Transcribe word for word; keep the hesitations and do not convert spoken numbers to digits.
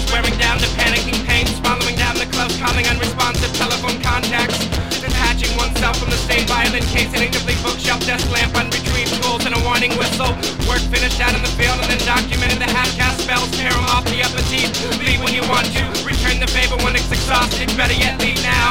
wearing down the panicking pains, following down the close, calling unresponsive telephone contacts, detaching oneself from the same violent case, inactively bookshelf, desk lamp, unretrieved tools, and a warning whistle. Work finished out in the field and then documented the half-cast spells, tear 'em off the upper teeth. Leave when you want to, return the favor when it's exhausted. Better yet, leave now.